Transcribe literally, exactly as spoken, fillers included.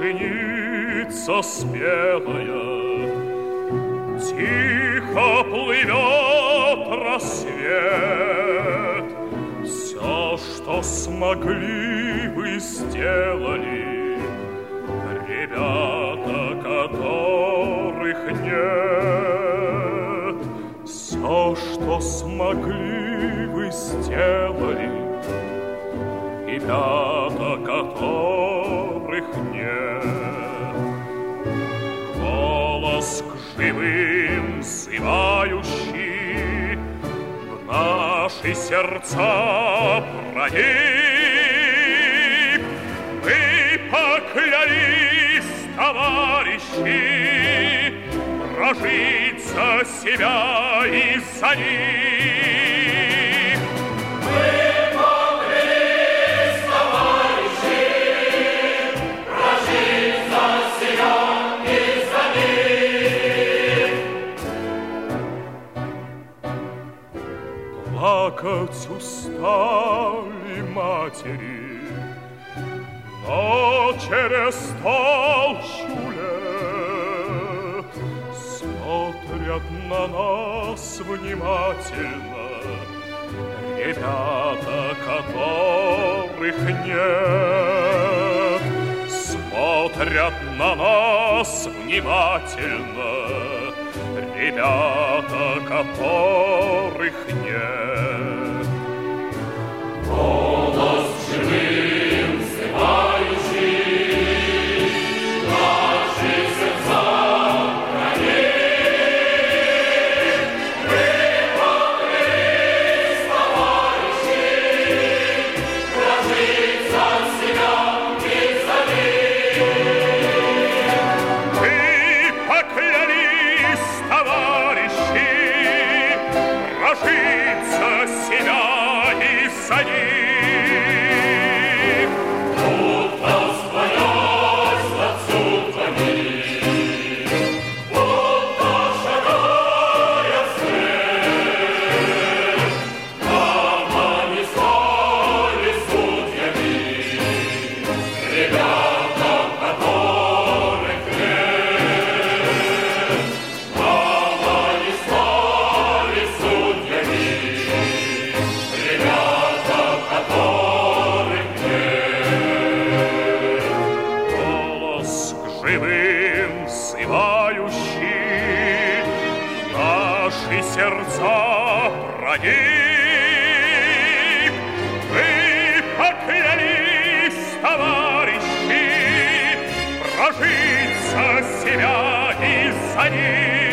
пшеница спелая, тихо плывет рассвет. Все, что смогли, вы сделали, ребята, которых нет. Все, что смогли, вы сделали, ребята, которых нет. Голос к живым взывающий в наши сердца проник. Мы поклялись, товарищи, прожить за себя и за них. Мы поклялись, товарищи, прожить за себя и за них. Плакать устали матери, но через толщу лет смотрят на нас внимательно ребята, которых нет. Смотрят на нас внимательно ребята, которых нет. Голос живым взывающий наши сердца проник. Мы поклялись, товарищи, прожить за себя и за них. Мы поклялись, товарищи, прожить за себя и за них. Будто склонясь над судьбами, будто шагая вслед, нам они стали судьями, ребята, которых нет. Нам они стали судьями, ребята, которых нет. Голос к живым взывающий в наши сердца проник. Мы поклялись, товарищи, прожить за себя и за них.